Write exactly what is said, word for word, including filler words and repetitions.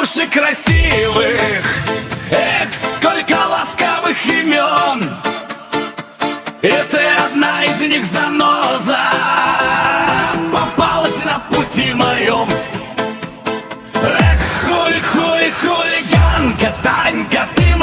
девушек красивых, эх, сколько ласковых имен, и ты одна из них, заноза, попалась на пути моем. Эх, хули, хули, хулиганка, Танька, ты